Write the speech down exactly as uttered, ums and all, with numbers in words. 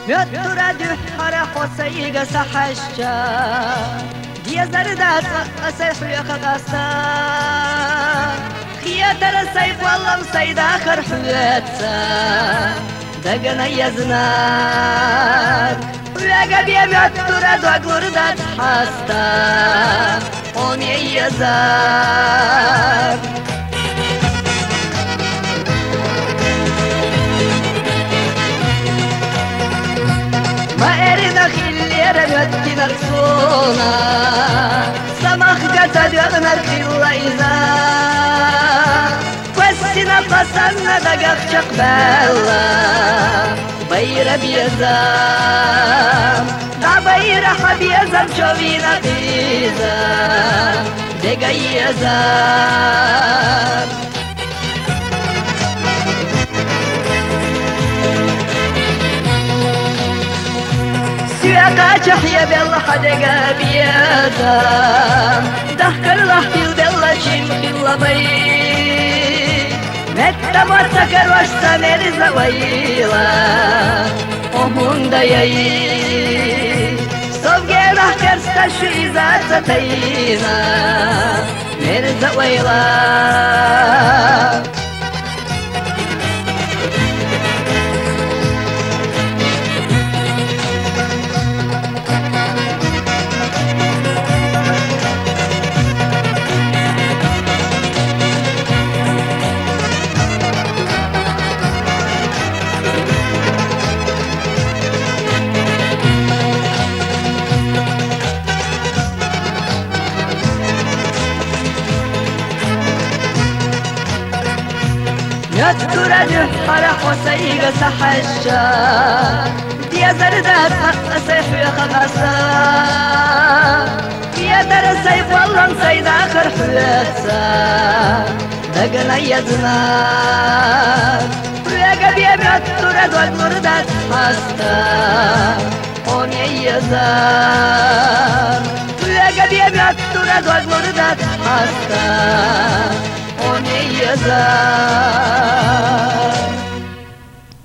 يتردد حرا حسيق سحشا دي زردات أسيح يخقاستا خياتر السيف والله مسيد آخر حياتا دقنا يزناك وياقا بيم يترد وقردات حاستا قومي يزاك رمت نرسونا سمخ قتل يغنر خلا إذا وسنا فسنا دقق شقبالا بير بيزام دا بير حبيزام شوينا بيزا دقا يزام سياقا تحيا بالله حدقا بيادا دهكر لحتي بالله شمخ اللبي متى مرتكر واشتا مرزا ويلا وهون دايي صوفقي نحكر ستشو إذا تتينا مرزا ويلا يتردد حرا حسيق سحشا دي زردات أسيح يخقاسا يا در السيف والله مسيد آخر حياتا دقنا يزناك وياقا بيم يترد والمردات حاستا قومي يزار وياقا بيم يترد والمردات حاستا قومي يزار